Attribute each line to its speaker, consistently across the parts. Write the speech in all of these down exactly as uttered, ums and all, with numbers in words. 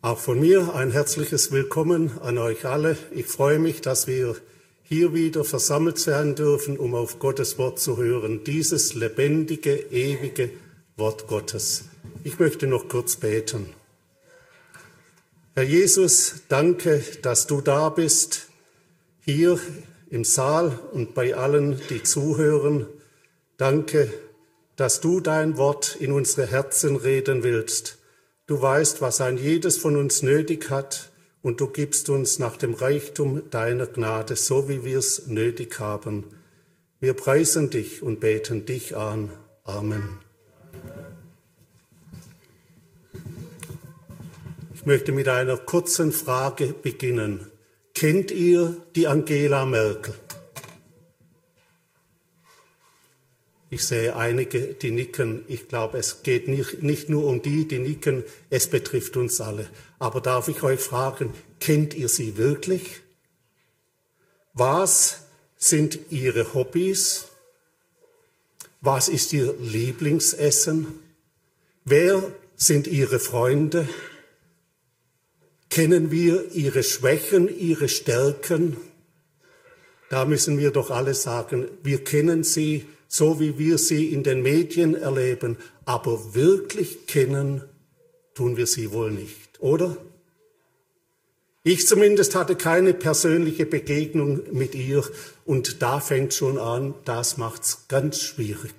Speaker 1: Auch von mir ein herzliches Willkommen an euch alle. Ich freue mich, dass wir hier wieder versammelt sein dürfen, um auf Gottes Wort zu hören. Dieses lebendige, ewige Wort Gottes. Ich möchte noch kurz beten. Herr Jesus, danke, dass du da bist, hier im Saal und bei allen, die zuhören. Danke, dass du dein Wort in unsere Herzen reden willst. Du weißt, was ein jedes von uns nötig hat, und du gibst uns nach dem Reichtum deiner Gnade, so wie wir es nötig haben. Wir preisen dich und beten dich an. Amen. Ich möchte mit einer kurzen Frage beginnen. Kennt ihr die Angela Merkel? Ich sehe einige, die nicken. Ich glaube, es geht nicht, nicht nur um die, die nicken, es betrifft uns alle. Aber darf ich euch fragen, kennt ihr sie wirklich? Was sind ihre Hobbys? Was ist ihr Lieblingsessen? Wer sind ihre Freunde? Kennen wir ihre Schwächen, ihre Stärken? Da müssen wir doch alle sagen, wir kennen sie, so wie wir sie in den Medien erleben, aber wirklich kennen tun wir sie wohl nicht, oder? Ich zumindest hatte keine persönliche Begegnung mit ihr und da fängt schon an, das macht's ganz schwierig.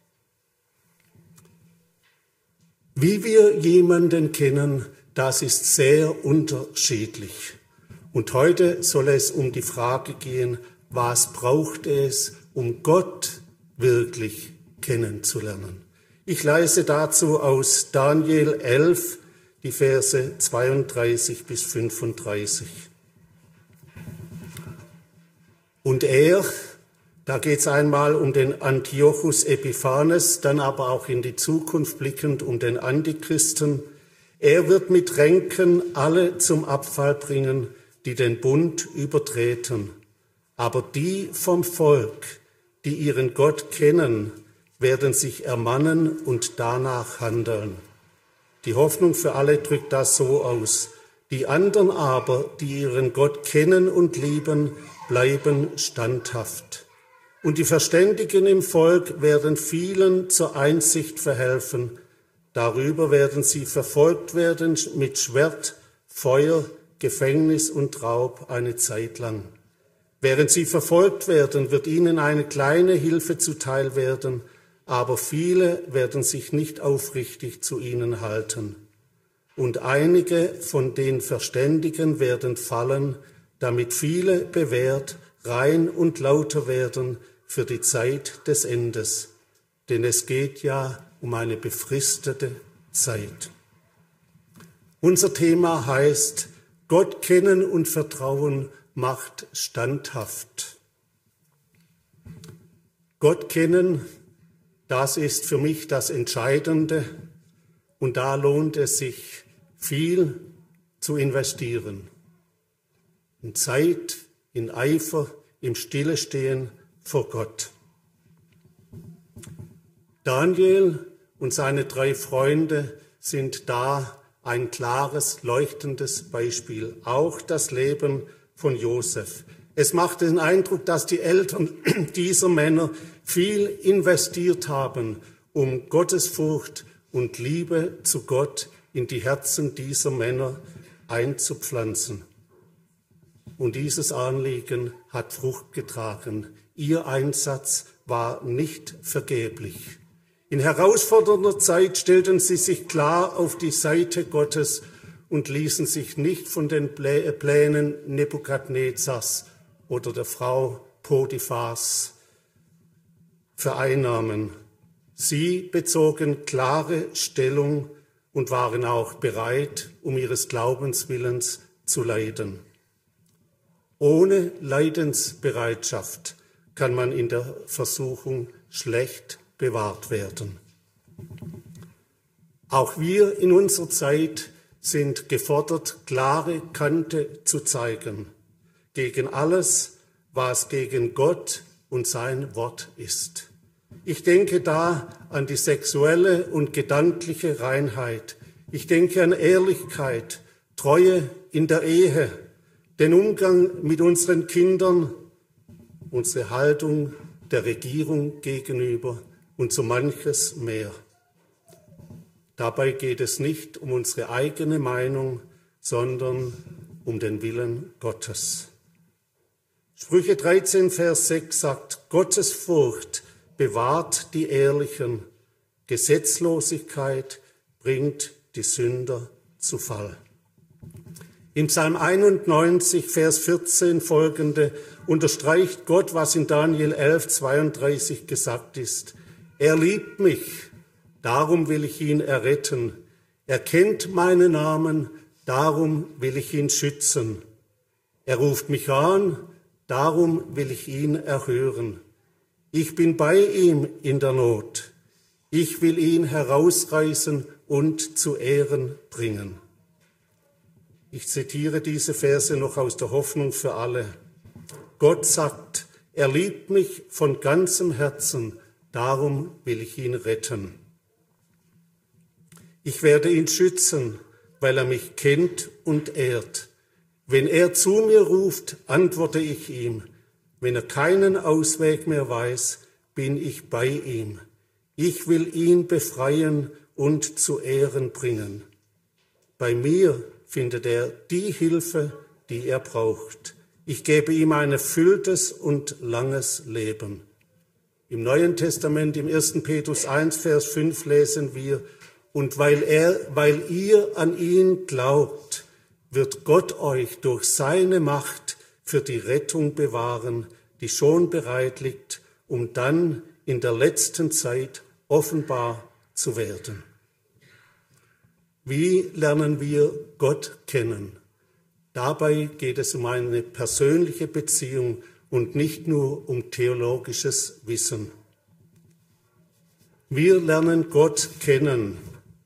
Speaker 1: Wie wir jemanden kennen, das ist sehr unterschiedlich. Und heute soll es um die Frage gehen, was braucht es, um Gott wirklich kennenzulernen. Ich lese dazu aus Daniel elf, die Verse zweiunddreißig bis fünfunddreißig. Und er, da geht es einmal um den Antiochus Epiphanes, dann aber auch in die Zukunft blickend um den Antichristen. Er wird mit Ränken alle zum Abfall bringen, die den Bund übertreten. Aber die vom Volk, die ihren Gott kennen, werden sich ermannen und danach handeln. Die Hoffnung für alle drückt das so aus. Die anderen aber, die ihren Gott kennen und lieben, bleiben standhaft. Und die Verständigen im Volk werden vielen zur Einsicht verhelfen. Darüber werden sie verfolgt werden mit Schwert, Feuer, Gefängnis und Raub eine Zeit lang. Während sie verfolgt werden, wird ihnen eine kleine Hilfe zuteil werden, aber viele werden sich nicht aufrichtig zu ihnen halten. Und einige von den Verständigen werden fallen, damit viele bewährt, rein und lauter werden für die Zeit des Endes. Denn es geht ja um eine befristete Zeit. Unser Thema heißt, Gott kennen und vertrauen macht standhaft. Gott kennen, das ist für mich das Entscheidende und da lohnt es sich, viel zu investieren. In Zeit, in Eifer, im Stillestehen vor Gott. Daniel und seine drei Freunde sind da ein klares, leuchtendes Beispiel. Auch das Leben von Josef. Es macht den Eindruck, dass die Eltern dieser Männer viel investiert haben, um Gottesfurcht und Liebe zu Gott in die Herzen dieser Männer einzupflanzen. Und dieses Anliegen hat Frucht getragen. Ihr Einsatz war nicht vergeblich. In herausfordernder Zeit stellten sie sich klar auf die Seite Gottes und ließen sich nicht von den Plänen Nebukadnezars oder der Frau Potiphars vereinnahmen. Sie bezogen klare Stellung und waren auch bereit, um ihres Glaubens willens zu leiden. Ohne Leidensbereitschaft kann man in der Versuchung schlecht bewahrt werden. Auch wir in unserer Zeit sind gefordert, klare Kante zu zeigen gegen alles, was gegen Gott und sein Wort ist. Ich denke da an die sexuelle und gedankliche Reinheit. Ich denke an Ehrlichkeit, Treue in der Ehe, den Umgang mit unseren Kindern, unsere Haltung der Regierung gegenüber und so manches mehr. Dabei geht es nicht um unsere eigene Meinung, sondern um den Willen Gottes. Sprüche dreizehn, Vers sechs sagt, Gottes Furcht bewahrt die Ehrlichen, Gesetzlosigkeit bringt die Sünder zu Fall. Im Psalm einundneunzig, Vers vierzehn folgende unterstreicht Gott, was in Daniel elf, zweiunddreißig gesagt ist. Er liebt mich, darum will ich ihn erretten. Er kennt meinen Namen, darum will ich ihn schützen. Er ruft mich an, darum will ich ihn erhören. Ich bin bei ihm in der Not. Ich will ihn herausreißen und zu Ehren bringen. Ich zitiere diese Verse noch aus der Hoffnung für alle. Gott sagt, er liebt mich von ganzem Herzen, darum will ich ihn retten. Ich werde ihn schützen, weil er mich kennt und ehrt. Wenn er zu mir ruft, antworte ich ihm. Wenn er keinen Ausweg mehr weiß, bin ich bei ihm. Ich will ihn befreien und zu Ehren bringen. Bei mir findet er die Hilfe, die er braucht. Ich gebe ihm ein erfülltes und langes Leben. Im Neuen Testament, im ersten Petrus eins, Vers fünf lesen wir, und weil er, weil ihr an ihn glaubt, wird Gott euch durch seine Macht für die Rettung bewahren, die schon bereit liegt, um dann in der letzten Zeit offenbar zu werden. Wie lernen wir Gott kennen? Dabei geht es um eine persönliche Beziehung und nicht nur um theologisches Wissen. Wir lernen Gott kennen.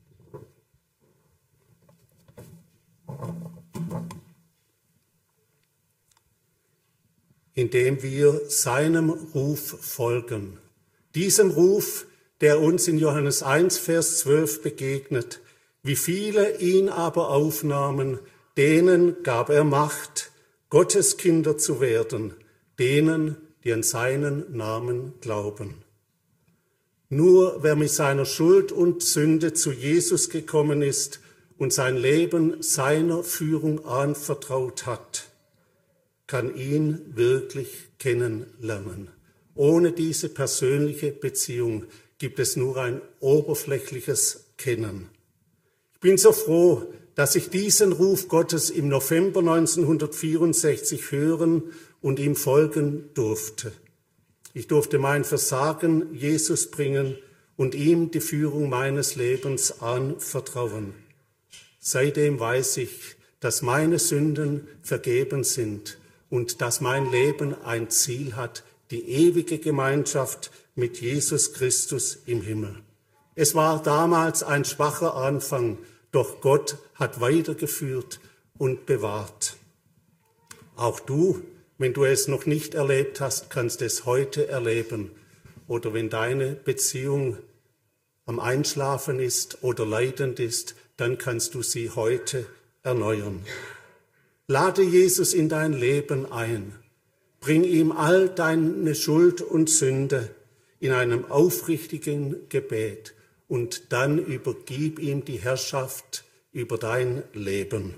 Speaker 1: Indem wir seinem Ruf folgen. Diesem Ruf, der uns in Johannes eins, Vers zwölf begegnet. Wie viele ihn aber aufnahmen, denen gab er Macht, Gottes Kinder zu werden, denen, die an seinen Namen glauben. Nur wer mit seiner Schuld und Sünde zu Jesus gekommen ist und sein Leben seiner Führung anvertraut hat, kann ihn wirklich kennenlernen. Ohne diese persönliche Beziehung gibt es nur ein oberflächliches Kennen. Ich bin so froh, dass ich diesen Ruf Gottes im November neunzehnhundertvierundsechzig hören und ihm folgen durfte. Ich durfte mein Versagen Jesus bringen und ihm die Führung meines Lebens anvertrauen. Seitdem weiß ich, dass meine Sünden vergeben sind und dass mein Leben ein Ziel hat, die ewige Gemeinschaft mit Jesus Christus im Himmel. Es war damals ein schwacher Anfang, doch Gott hat weitergeführt und bewahrt. Auch du, wenn du es noch nicht erlebt hast, kannst es heute erleben. Oder wenn deine Beziehung am Einschlafen ist oder leidend ist, dann kannst du sie heute erneuern. Lade Jesus in dein Leben ein. Bring ihm all deine Schuld und Sünde in einem aufrichtigen Gebet und dann übergib ihm die Herrschaft über dein Leben.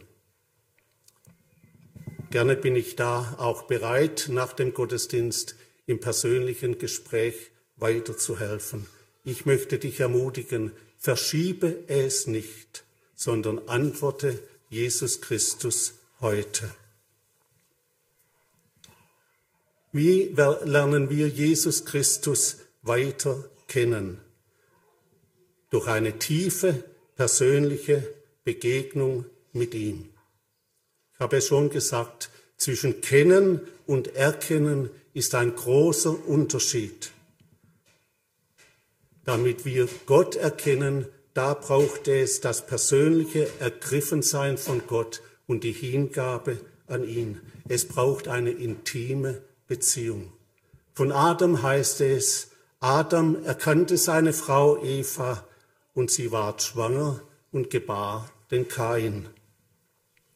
Speaker 1: Gerne bin ich da auch bereit, nach dem Gottesdienst im persönlichen Gespräch weiterzuhelfen. Ich möchte dich ermutigen, verschiebe es nicht, sondern antworte Jesus Christus heute. Wie lernen wir Jesus Christus weiter kennen? Durch eine tiefe, persönliche Begegnung mit ihm. Ich habe es schon gesagt, zwischen Kennen und Erkennen ist ein großer Unterschied. Damit wir Gott erkennen, da braucht es das persönliche Ergriffensein von Gott und die Hingabe an ihn. Es braucht eine intime Beziehung. Von Adam heißt es, Adam erkannte seine Frau Eva und sie ward schwanger und gebar den Kain.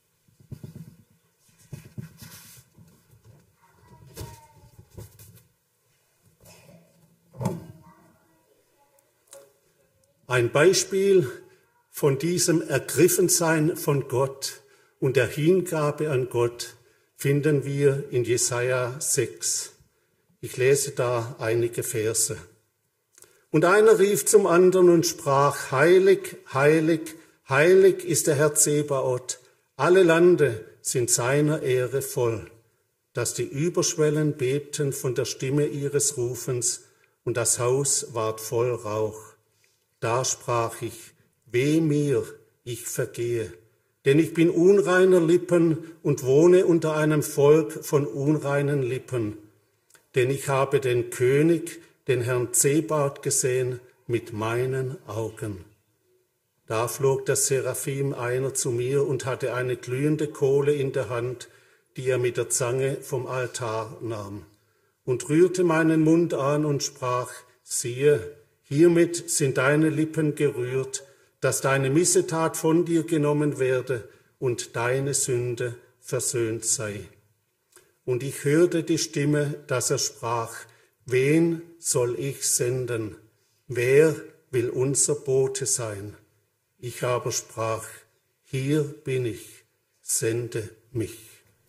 Speaker 1: Ein Beispiel von diesem Ergriffensein von Gott und der Hingabe an Gott finden wir in Jesaja sechs. Ich lese da einige Verse. Und einer rief zum anderen und sprach, heilig, heilig, heilig ist der Herr Zebaoth. Alle Lande sind seiner Ehre voll, dass die Überschwellen bebten von der Stimme ihres Rufens und das Haus ward voll Rauch. Da sprach ich, weh mir, ich vergehe, denn ich bin unreiner Lippen und wohne unter einem Volk von unreinen Lippen. Denn ich habe den König, den Herrn Zebaoth gesehen mit meinen Augen. Da flog der Seraphim einer zu mir und hatte eine glühende Kohle in der Hand, die er mit der Zange vom Altar nahm, und rührte meinen Mund an und sprach, siehe, hiermit sind deine Lippen gerührt, dass deine Missetat von dir genommen werde und deine Sünde versöhnt sei. Und ich hörte die Stimme, dass er sprach, wen soll ich senden? Wer will unser Bote sein? Ich aber sprach, hier bin ich, sende mich.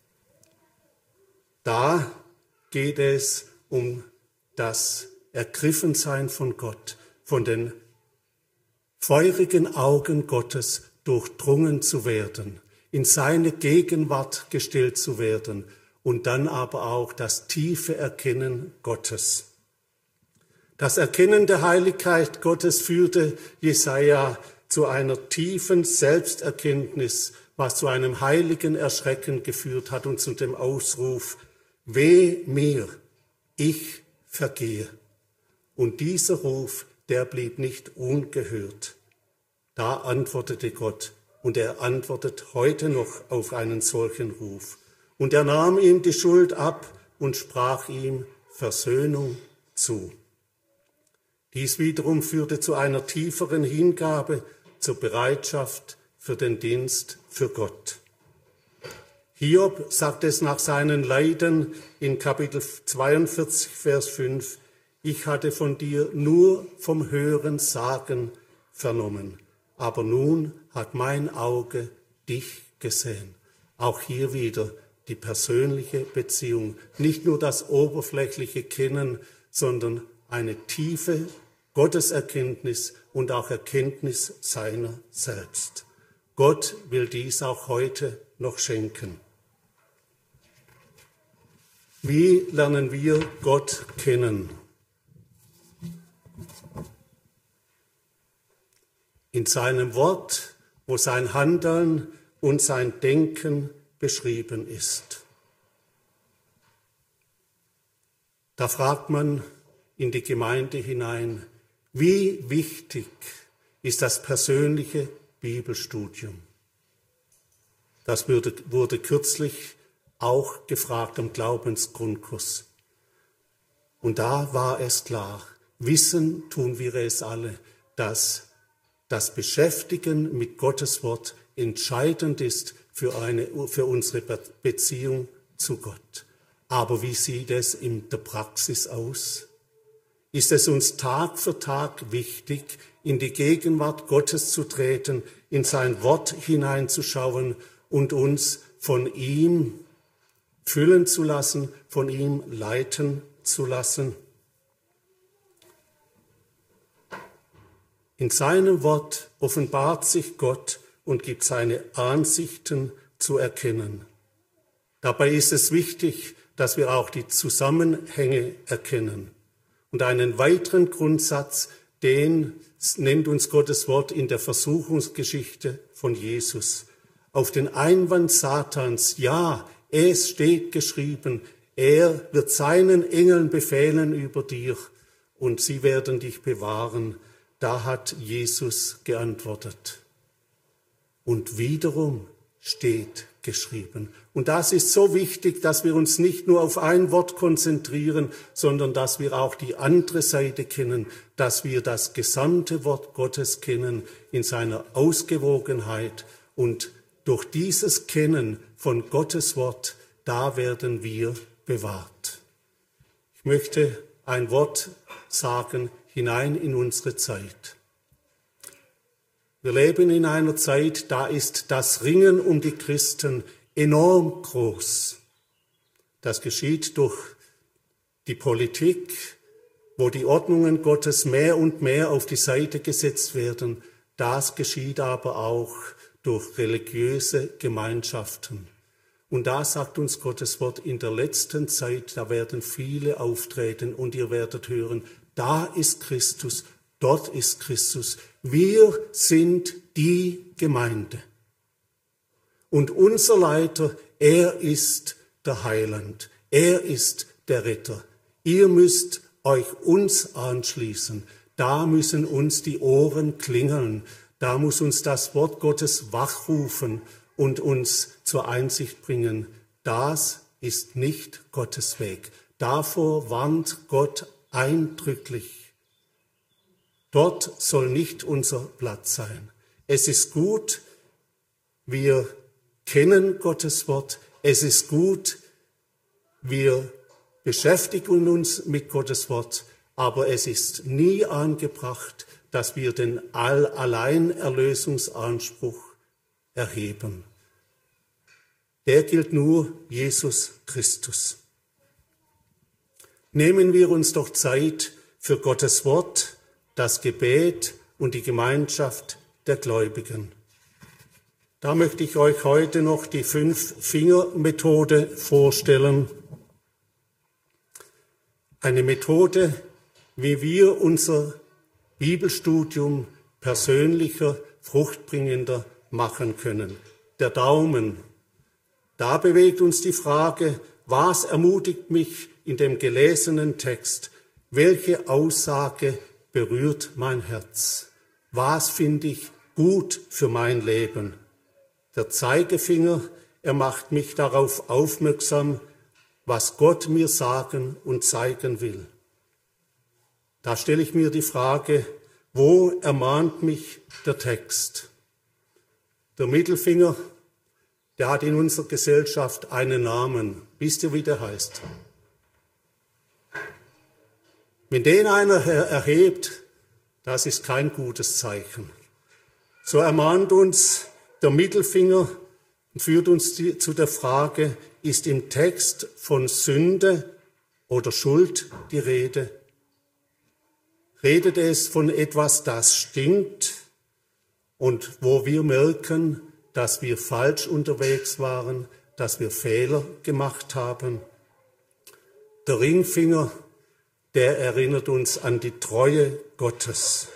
Speaker 1: Da geht es um das Ergriffensein von Gott, von den feurigen Augen Gottes durchdrungen zu werden, in seine Gegenwart gestellt zu werden und dann aber auch das tiefe Erkennen Gottes. Das Erkennen der Heiligkeit Gottes führte Jesaja zu einer tiefen Selbsterkenntnis, was zu einem heiligen Erschrecken geführt hat und zu dem Ausruf, weh mir, ich vergehe. Und dieser Ruf, der blieb nicht ungehört. Da antwortete Gott, und er antwortet heute noch auf einen solchen Ruf. Und er nahm ihm die Schuld ab und sprach ihm Versöhnung zu. Dies wiederum führte zu einer tieferen Hingabe, zur Bereitschaft für den Dienst für Gott. Hiob sagt es nach seinen Leiden in Kapitel zweiundvierzig, Vers fünf, ich hatte von dir nur vom Hören sagen vernommen, aber nun hat mein Auge dich gesehen. Auch hier wieder die persönliche Beziehung, nicht nur das oberflächliche Kennen, sondern eine tiefe Gotteserkenntnis und auch Erkenntnis seiner selbst. Gott will dies auch heute noch schenken. Wie lernen wir Gott kennen? In seinem Wort, wo sein Handeln und sein Denken beschrieben ist. Da fragt man in die Gemeinde hinein, wie wichtig ist das persönliche Bibelstudium? Das wurde, wurde kürzlich auch gefragt am Glaubensgrundkurs. Und da war es klar, wissen tun wir es alle, dass das Beschäftigen mit Gottes Wort entscheidend ist für, eine, für unsere Beziehung zu Gott. Aber wie sieht es in der Praxis aus? Ist es uns Tag für Tag wichtig, in die Gegenwart Gottes zu treten, in sein Wort hineinzuschauen und uns von ihm füllen zu lassen, von ihm leiten zu lassen? In seinem Wort offenbart sich Gott und gibt seine Ansichten zu erkennen. Dabei ist es wichtig, dass wir auch die Zusammenhänge erkennen. Und einen weiteren Grundsatz, den nennt uns Gottes Wort in der Versuchungsgeschichte von Jesus. Auf den Einwand Satans, ja, es steht geschrieben, er wird seinen Engeln befehlen über dir und sie werden dich bewahren. Da hat Jesus geantwortet. Und wiederum steht geschrieben. Und das ist so wichtig, dass wir uns nicht nur auf ein Wort konzentrieren, sondern dass wir auch die andere Seite kennen, dass wir das gesamte Wort Gottes kennen in seiner Ausgewogenheit. Und durch dieses Kennen von Gottes Wort, da werden wir bewahrt. Ich möchte ein Wort sagen hinein in unsere Zeit. Wir leben in einer Zeit, da ist das Ringen um die Christen enorm groß. Das geschieht durch die Politik, wo die Ordnungen Gottes mehr und mehr auf die Seite gesetzt werden. Das geschieht aber auch durch religiöse Gemeinschaften. Und da sagt uns Gottes Wort, in der letzten Zeit, da werden viele auftreten und ihr werdet hören, da ist Christus, dort ist Christus. Wir sind die Gemeinde. Und unser Leiter, er ist der Heiland, er ist der Retter. Ihr müsst euch uns anschließen. Da müssen uns die Ohren klingeln. Da muss uns das Wort Gottes wachrufen und uns zur Einsicht bringen. Das ist nicht Gottes Weg. Davor warnt Gott eindrücklich. Dort soll nicht unser Platz sein. Es ist gut, wir kennen Gottes Wort. Es ist gut, wir beschäftigen uns mit Gottes Wort, aber es ist nie angebracht, dass wir den Alleinerlösungsanspruch erheben. Der gilt nur Jesus Christus. Nehmen wir uns doch Zeit für Gottes Wort, das Gebet und die Gemeinschaft der Gläubigen. Da möchte ich euch heute noch die Fünf-Finger-Methode vorstellen. Eine Methode, wie wir unser Bibelstudium persönlicher, fruchtbringender machen können. Der Daumen. Da bewegt uns die Frage, was ermutigt mich in dem gelesenen Text? Welche Aussage berührt mein Herz? Was finde ich gut für mein Leben? Der Zeigefinger, er macht mich darauf aufmerksam, was Gott mir sagen und zeigen will. Da stelle ich mir die Frage, wo ermahnt mich der Text? Der Mittelfinger, der hat in unserer Gesellschaft einen Namen. Wisst ihr, wie der heißt? Wenn den einer erhebt, das ist kein gutes Zeichen. So ermahnt uns der Mittelfinger und führt uns zu der Frage, ist im Text von Sünde oder Schuld die Rede? Redet es von etwas, das stinkt und wo wir merken, dass wir falsch unterwegs waren, dass wir Fehler gemacht haben? Der Ringfinger, der erinnert uns an die Treue Gottes.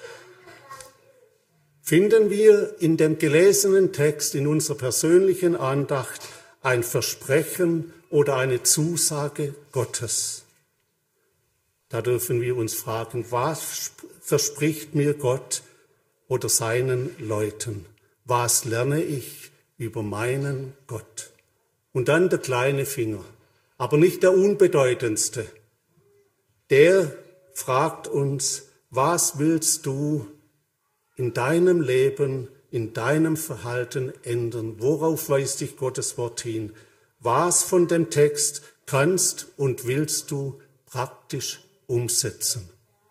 Speaker 1: Finden wir in dem gelesenen Text, in unserer persönlichen Andacht, ein Versprechen oder eine Zusage Gottes? Da dürfen wir uns fragen, was verspricht mir Gott oder seinen Leuten? Was lerne ich über meinen Gott? Und dann der kleine Finger, aber nicht der unbedeutendste. Der fragt uns, was willst du in deinem Leben, in deinem Verhalten ändern? Worauf weist dich Gottes Wort hin? Was von dem Text kannst und willst du praktisch umsetzen?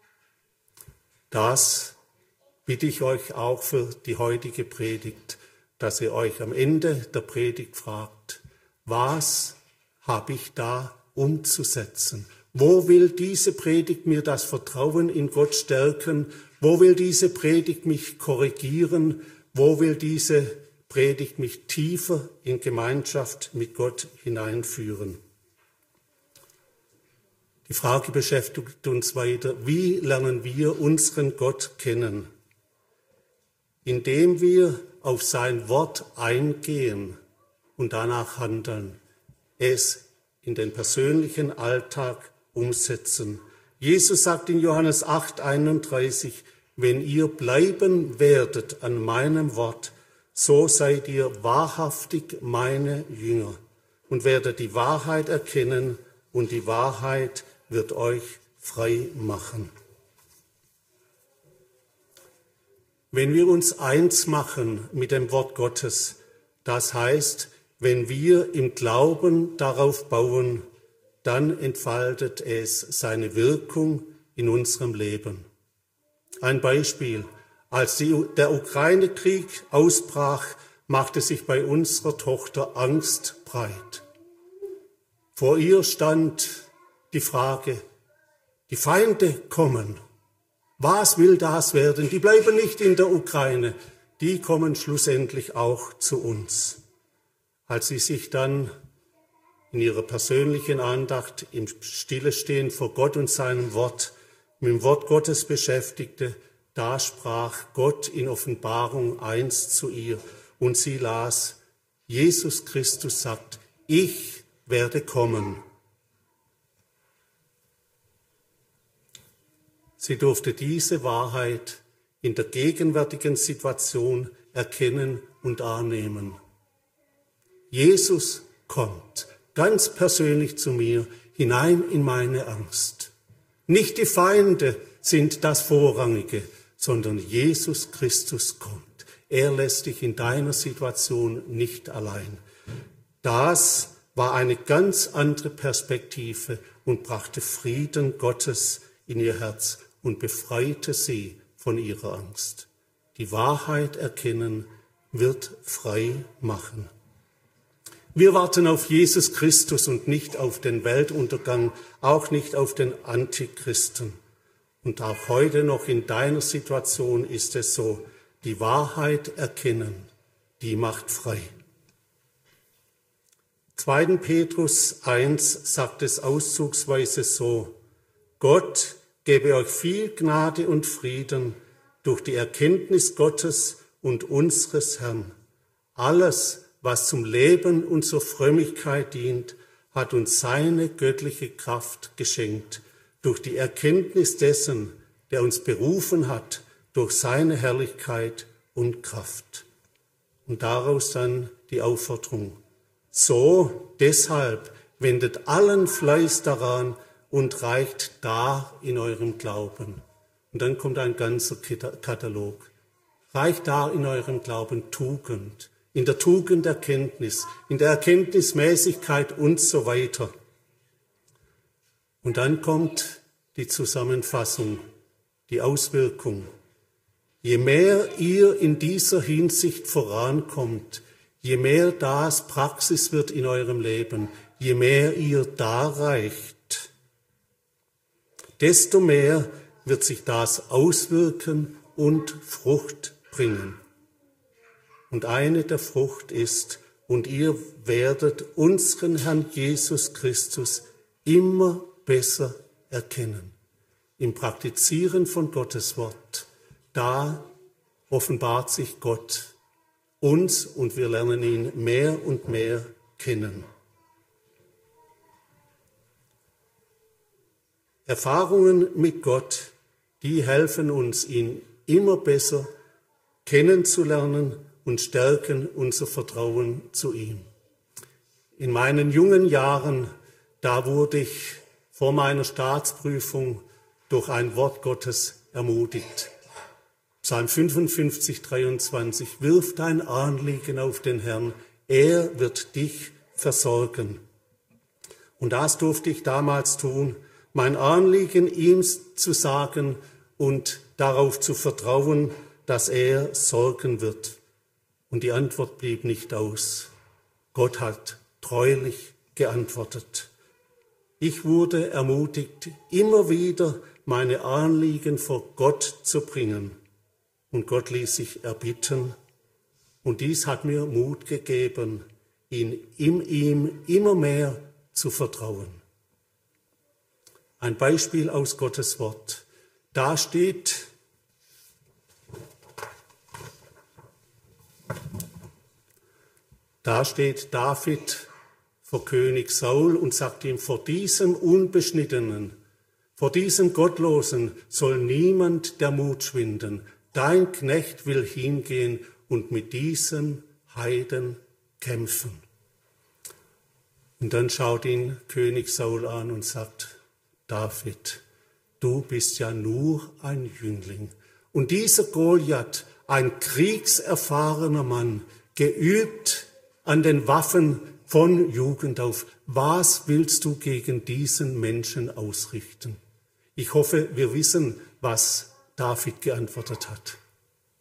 Speaker 1: Das bitte ich euch auch für die heutige Predigt, dass ihr euch am Ende der Predigt fragt, was habe ich da umzusetzen? Wo will diese Predigt mir das Vertrauen in Gott stärken? Wo will diese Predigt mich korrigieren? Wo will diese Predigt mich tiefer in Gemeinschaft mit Gott hineinführen? Die Frage beschäftigt uns weiter, wie lernen wir unseren Gott kennen? Indem wir auf sein Wort eingehen und danach handeln, es in den persönlichen Alltag umsetzen. Jesus sagt in Johannes acht, einunddreißig, wenn ihr bleiben werdet an meinem Wort, so seid ihr wahrhaftig meine Jünger und werdet die Wahrheit erkennen und die Wahrheit wird euch frei machen. Wenn wir uns eins machen mit dem Wort Gottes, das heißt, wenn wir im Glauben darauf bauen, dann entfaltet es seine Wirkung in unserem Leben. Ein Beispiel. Als die, der Ukraine-Krieg ausbrach, machte sich bei unserer Tochter Angst breit. Vor ihr stand die Frage, die Feinde kommen. Was will das werden? Die bleiben nicht in der Ukraine, die kommen schlussendlich auch zu uns. Als sie sich dann in ihrer persönlichen Andacht im Stillestehen vor Gott und seinem Wort mit dem Wort Gottes beschäftigte, da sprach Gott in Offenbarung eins zu ihr und sie las, Jesus Christus sagt, ich werde kommen. Sie durfte diese Wahrheit in der gegenwärtigen Situation erkennen und annehmen. Jesus kommt ganz persönlich zu mir hinein in meine Angst. Nicht die Feinde sind das Vorrangige, sondern Jesus Christus kommt. Er lässt dich in deiner Situation nicht allein. Das war eine ganz andere Perspektive und brachte Frieden Gottes in ihr Herz und befreite sie von ihrer Angst. Die Wahrheit erkennen wird frei machen. Wir warten auf Jesus Christus und nicht auf den Weltuntergang, auch nicht auf den Antichristen. Und auch heute noch in deiner Situation ist es so, die Wahrheit erkennen, die macht frei. zweiter Petrus eins sagt es auszugsweise so, Gott gebe euch viel Gnade und Frieden durch die Erkenntnis Gottes und unseres Herrn. Alles, was zum Leben und zur Frömmigkeit dient, hat uns seine göttliche Kraft geschenkt, durch die Erkenntnis dessen, der uns berufen hat, durch seine Herrlichkeit und Kraft. Und daraus dann die Aufforderung. So, deshalb wendet allen Fleiß daran und reicht dar in eurem Glauben. Und dann kommt ein ganzer Katalog. Reicht dar in eurem Glauben Tugend, in der Tugend Erkenntnis, in der Erkenntnismäßigkeit und so weiter. Und dann kommt die Zusammenfassung, die Auswirkung. Je mehr ihr in dieser Hinsicht vorankommt, je mehr das Praxis wird in eurem Leben, je mehr ihr da reicht, desto mehr wird sich das auswirken und Frucht bringen. Und eine der Frucht ist, und ihr werdet unseren Herrn Jesus Christus immer besser erkennen. Im Praktizieren von Gottes Wort, da offenbart sich Gott uns und wir lernen ihn mehr und mehr kennen. Erfahrungen mit Gott, die helfen uns, ihn immer besser kennenzulernen und stärken unser Vertrauen zu ihm. In meinen jungen Jahren, da wurde ich vor meiner Staatsprüfung durch ein Wort Gottes ermutigt. Psalm fünfundfünfzig, dreiundzwanzig, wirf dein Anliegen auf den Herrn, er wird dich versorgen. Und das durfte ich damals tun, mein Anliegen ihm zu sagen und darauf zu vertrauen, dass er sorgen wird. Und die Antwort blieb nicht aus. Gott hat treulich geantwortet. Ich wurde ermutigt, immer wieder meine Anliegen vor Gott zu bringen. Und Gott ließ sich erbitten. Und dies hat mir Mut gegeben, ihn in ihm immer mehr zu vertrauen. Ein Beispiel aus Gottes Wort. Da steht, da steht David vor König Saul und sagt ihm, vor diesem Unbeschnittenen, vor diesem Gottlosen soll niemand der Mut schwinden. Dein Knecht will hingehen und mit diesem Heiden kämpfen. Und dann schaut ihn König Saul an und sagt, David, du bist ja nur ein Jüngling. Und dieser Goliath, ein kriegserfahrener Mann, geübt an den Waffen von Jugend auf. Was willst du gegen diesen Menschen ausrichten? Ich hoffe, wir wissen, was David geantwortet hat.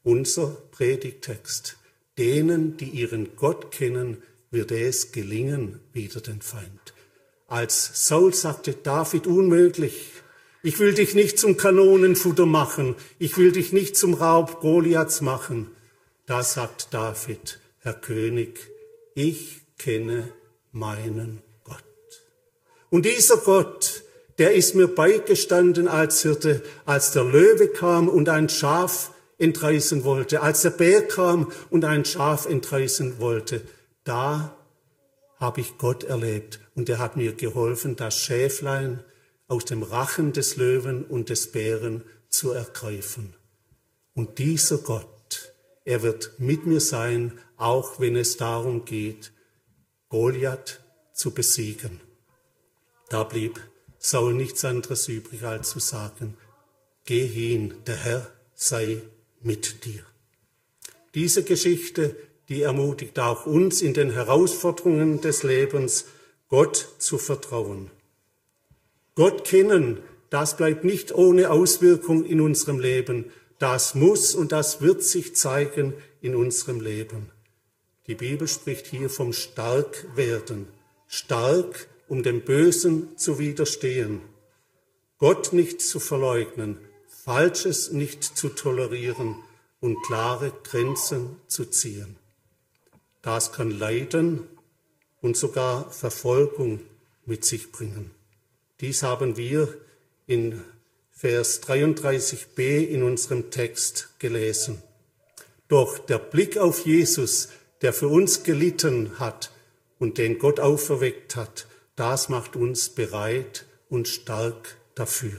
Speaker 1: unser Predigtext. Denen, die ihren Gott kennen, wird es gelingen wider den Feind. Als Saul sagte, David, unmöglich, ich will dich nicht zum Kanonenfutter machen, ich will dich nicht zum Raub Goliaths machen. Da sagt David, Herr König, ich kenne meinen Gott. Und dieser Gott, der ist mir beigestanden als Hirte, als der Löwe kam und ein Schaf entreißen wollte, als der Bär kam und ein Schaf entreißen wollte. Da habe ich Gott erlebt und er hat mir geholfen, das Schäflein aus dem Rachen des Löwen und des Bären zu ergreifen. Und dieser Gott, er wird mit mir sein, auch wenn es darum geht, Goliath zu besiegen. Da blieb Saul nichts anderes übrig, als zu sagen, geh hin, der Herr sei mit dir. Diese Geschichte, die ermutigt auch uns in den Herausforderungen des Lebens, Gott zu vertrauen. Gott kennen, das bleibt nicht ohne Auswirkung in unserem Leben. Das muss und das wird sich zeigen in unserem Leben. Die Bibel spricht hier vom Starkwerden. Stark, um dem Bösen zu widerstehen. Gott nicht zu verleugnen, Falsches nicht zu tolerieren und klare Grenzen zu ziehen. Das kann Leiden und sogar Verfolgung mit sich bringen. Dies haben wir in Vers dreiunddreißig b in unserem Text gelesen. Doch der Blick auf Jesus, der für uns gelitten hat und den Gott auferweckt hat, das macht uns bereit und stark dafür.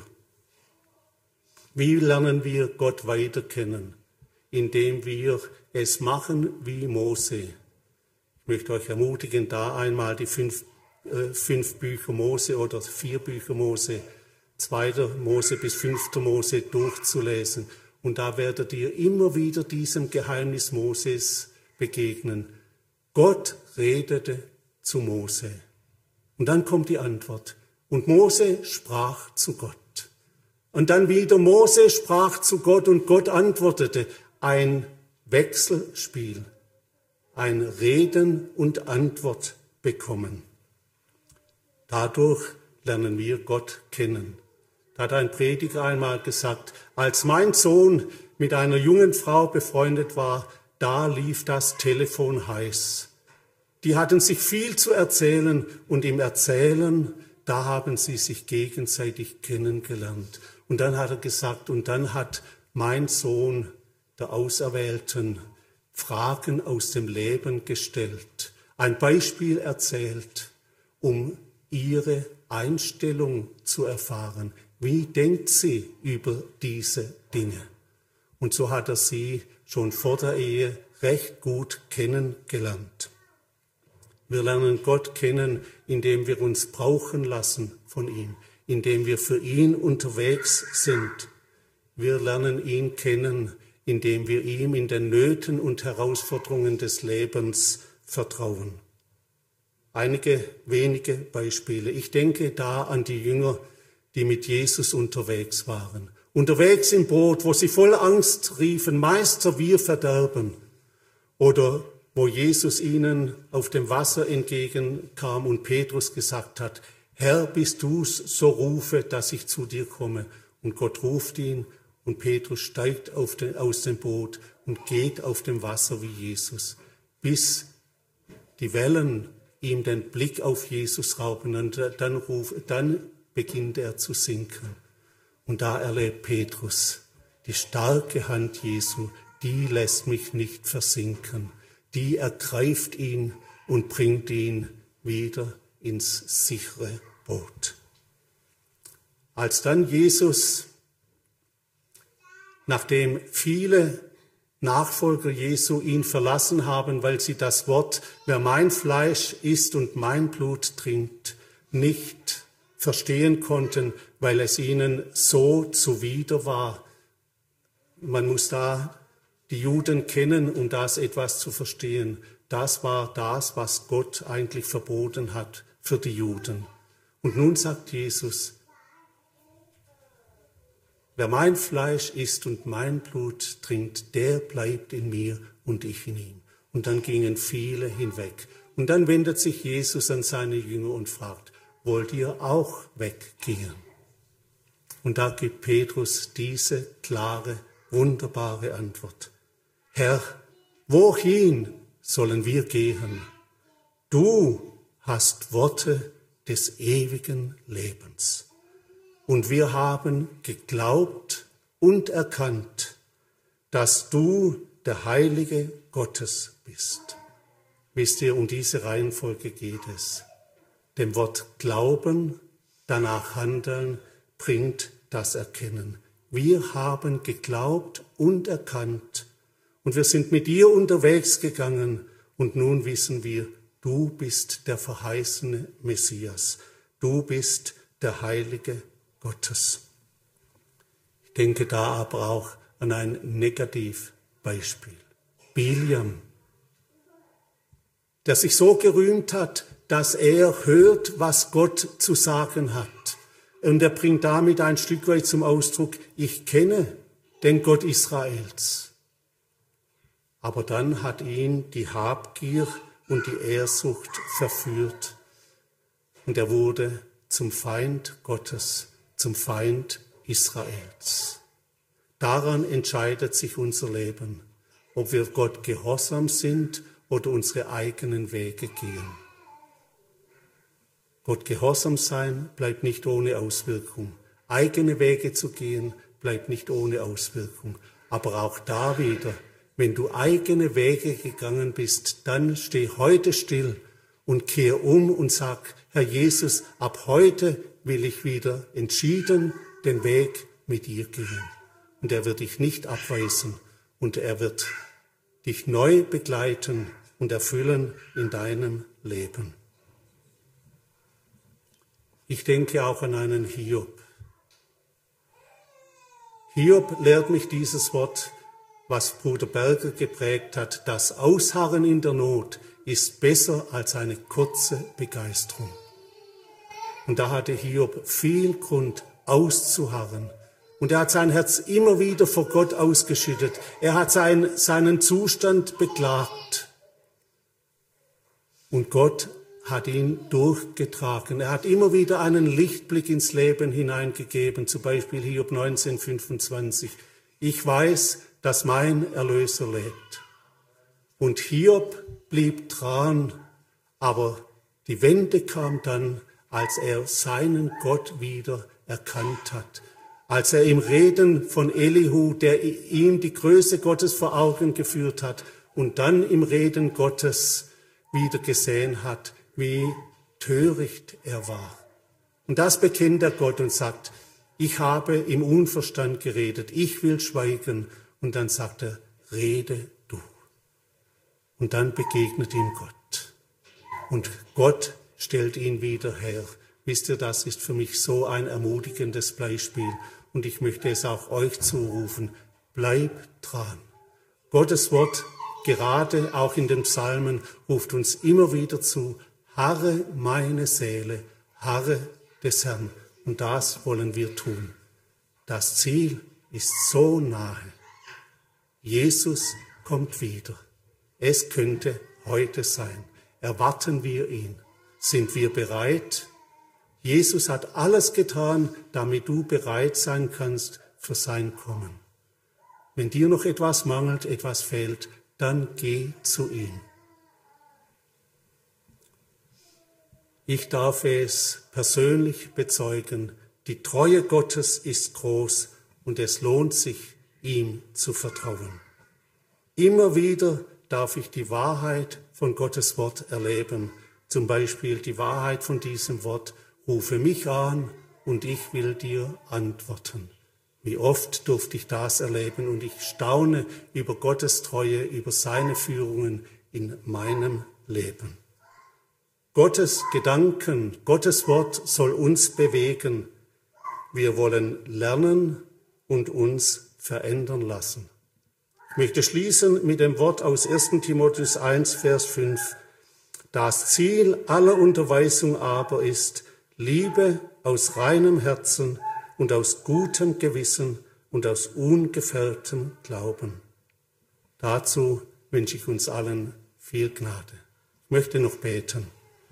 Speaker 1: Wie lernen wir Gott weiter kennen? Indem wir es machen wie Mose. Ich möchte euch ermutigen, da einmal die fünf fünf Bücher Mose oder vier Bücher Mose, zweiter Mose bis fünfter Mose durchzulesen. Und da werdet ihr immer wieder diesem Geheimnis Moses begegnen. Gott redete zu Mose. Und dann kommt die Antwort. Und Mose sprach zu Gott. Und dann wieder Mose sprach zu Gott und Gott antwortete. Ein Wechselspiel, ein Reden und Antwort bekommen. Dadurch lernen wir Gott kennen. Da hat ein Prediger einmal gesagt, als mein Sohn mit einer jungen Frau befreundet war, da lief das Telefon heiß. Die hatten sich viel zu erzählen und im Erzählen, da haben sie sich gegenseitig kennengelernt. Und dann hat er gesagt, und dann hat mein Sohn der Auserwählten Fragen aus dem Leben gestellt, ein Beispiel erzählt, um ihre Einstellung zu erfahren. Wie denkt sie über diese Dinge? Und so hat er sie schon vor der Ehe recht gut kennengelernt. Wir lernen Gott kennen, indem wir uns brauchen lassen von ihm, indem wir für ihn unterwegs sind. Wir lernen ihn kennen, indem wir ihm in den Nöten und Herausforderungen des Lebens vertrauen. Einige wenige Beispiele. Ich denke da an die Jünger, die mit Jesus unterwegs waren. Unterwegs im Boot, wo sie voll Angst riefen, Meister, wir verderben. Oder wo Jesus ihnen auf dem Wasser entgegenkam und Petrus gesagt hat, Herr, bist du's, so rufe, dass ich zu dir komme. Und Gott ruft ihn und Petrus steigt auf den, aus dem Boot und geht auf dem Wasser wie Jesus, bis die Wellen ihm den Blick auf Jesus rauben und dann, ruf, dann beginnt er zu sinken. Und da erlebt Petrus, die starke Hand Jesu, die lässt mich nicht versinken. Die ergreift ihn und bringt ihn wieder ins sichere Boot. Als dann Jesus, nachdem viele Nachfolger Jesu ihn verlassen haben, weil sie das Wort, wer mein Fleisch isst und mein Blut trinkt, nicht verstehen konnten, weil es ihnen so zuwider war. Man muss da die Juden kennen, um das etwas zu verstehen. Das war das, was Gott eigentlich verboten hat für die Juden. Und nun sagt Jesus, Wer mein Fleisch isst und mein Blut trinkt, der bleibt in mir und ich in ihm. Und dann gingen viele hinweg. Und dann wendet sich Jesus an seine Jünger und fragt, wollt ihr auch weggehen? Und da gibt Petrus diese klare, wunderbare Antwort. Herr, wohin sollen wir gehen? Du hast Worte des ewigen Lebens. Und wir haben geglaubt und erkannt, dass du der Heilige Gottes bist. Wisst ihr, um diese Reihenfolge geht es. Dem Wort Glauben, danach Handeln, bringt das Erkennen. Wir haben geglaubt und erkannt und wir sind mit dir unterwegs gegangen und nun wissen wir, du bist der verheißene Messias. Du bist der Heilige Gottes. Ich denke da aber auch an ein Negativbeispiel. Biliam, der sich so gerühmt hat, dass er hört, was Gott zu sagen hat. Und er bringt damit ein Stück weit zum Ausdruck, ich kenne den Gott Israels. Aber dann hat ihn die Habgier und die Ehrsucht verführt. Und er wurde zum Feind Gottes, zum Feind Israels. Daran entscheidet sich unser Leben, ob wir Gott gehorsam sind oder unsere eigenen Wege gehen. Gott gehorsam sein bleibt nicht ohne Auswirkung. Eigene Wege zu gehen bleibt nicht ohne Auswirkung. Aber auch da wieder, wenn du eigene Wege gegangen bist, dann steh heute still und kehr um und sag, Herr Jesus, ab heute will ich wieder entschieden den Weg mit dir gehen. Und er wird dich nicht abweisen und er wird dich neu begleiten und erfüllen in deinem Leben. Ich denke auch an einen Hiob. Hiob lehrt mich dieses Wort, was Bruder Berger geprägt hat, das Ausharren in der Not ist besser als eine kurze Begeisterung. Und da hatte Hiob viel Grund auszuharren. Und er hat sein Herz immer wieder vor Gott ausgeschüttet. Er hat sein, seinen Zustand beklagt. Und Gott hat ihn durchgetragen. Er hat immer wieder einen Lichtblick ins Leben hineingegeben, zum Beispiel Hiob neunzehn, fünfundzwanzig. Ich weiß, dass mein Erlöser lebt. Und Hiob blieb dran, aber die Wende kam dann, als er seinen Gott wieder erkannt hat. Als er im Reden von Elihu, der ihm die Größe Gottes vor Augen geführt hat, und dann im Reden Gottes wieder gesehen hat, wie töricht er war. Und das bekennt er Gott und sagt, ich habe im Unverstand geredet, ich will schweigen. Und dann sagt er, rede du. Und dann begegnet ihm Gott. Und Gott stellt ihn wieder her. Wisst ihr, das ist für mich so ein ermutigendes Beispiel. Und ich möchte es auch euch zurufen, bleib dran. Gottes Wort, gerade auch in den Psalmen, ruft uns immer wieder zu, harre meine Seele, harre des Herrn. Und das wollen wir tun. Das Ziel ist so nahe. Jesus kommt wieder. Es könnte heute sein. Erwarten wir ihn. Sind wir bereit? Jesus hat alles getan, damit du bereit sein kannst für sein Kommen. Wenn dir noch etwas mangelt, etwas fehlt, dann geh zu ihm. Ich darf es persönlich bezeugen, die Treue Gottes ist groß und es lohnt sich, ihm zu vertrauen. Immer wieder darf ich die Wahrheit von Gottes Wort erleben, zum Beispiel die Wahrheit von diesem Wort, rufe mich an und ich will dir antworten. Wie oft durfte ich das erleben und ich staune über Gottes Treue, über seine Führungen in meinem Leben. Gottes Gedanken, Gottes Wort soll uns bewegen. Wir wollen lernen und uns verändern lassen. Ich möchte schließen mit dem Wort aus erster Timotheus eins, Vers fünf. Das Ziel aller Unterweisung aber ist, Liebe aus reinem Herzen und aus gutem Gewissen und aus ungefärbtem Glauben. Dazu wünsche ich uns allen viel Gnade. Ich möchte noch beten.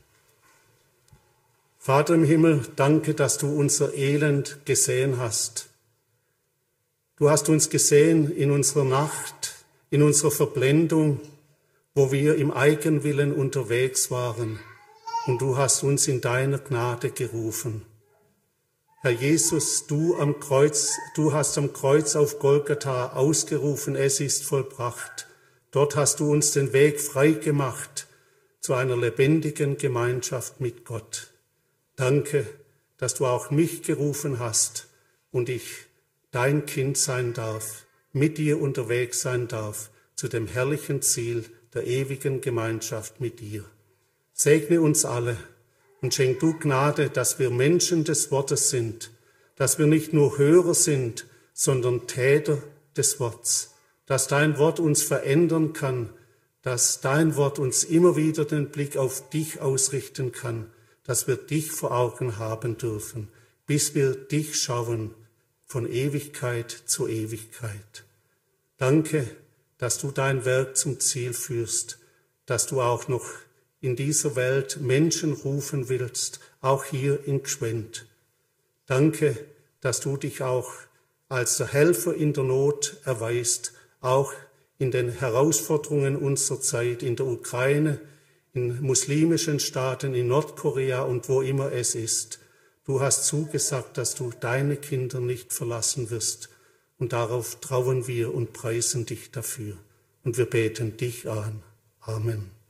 Speaker 1: Vater im Himmel, danke, dass du unser Elend gesehen hast. Du hast uns gesehen in unserer Nacht, in unserer Verblendung, wo wir im Eigenwillen unterwegs waren, und du hast uns in deiner Gnade gerufen. Herr Jesus, du am Kreuz, du hast am Kreuz auf Golgatha ausgerufen, es ist vollbracht. Dort hast du uns den Weg frei gemacht zu einer lebendigen Gemeinschaft mit Gott. Danke, dass du auch mich gerufen hast und ich dein Kind sein darf, mit dir unterwegs sein darf, zu dem herrlichen Ziel der ewigen Gemeinschaft mit dir. Segne uns alle und schenk du Gnade, dass wir Menschen des Wortes sind, dass wir nicht nur Hörer sind, sondern Täter des Wortes, dass dein Wort uns verändern kann, dass dein Wort uns immer wieder den Blick auf dich ausrichten kann, dass wir dich vor Augen haben dürfen, bis wir dich schauen, von Ewigkeit zu Ewigkeit. Danke, dass du dein Werk zum Ziel führst, dass du auch noch in dieser Welt Menschen rufen willst, auch hier in Gschwend. Danke, dass du dich auch als der Helfer in der Not erweist, auch in den Herausforderungen unserer Zeit, in der Ukraine, in muslimischen Staaten, in Nordkorea und wo immer es ist. Du hast zugesagt, dass du deine Kinder nicht verlassen wirst. Und darauf trauen wir und preisen dich dafür. Und wir beten dich an. Amen.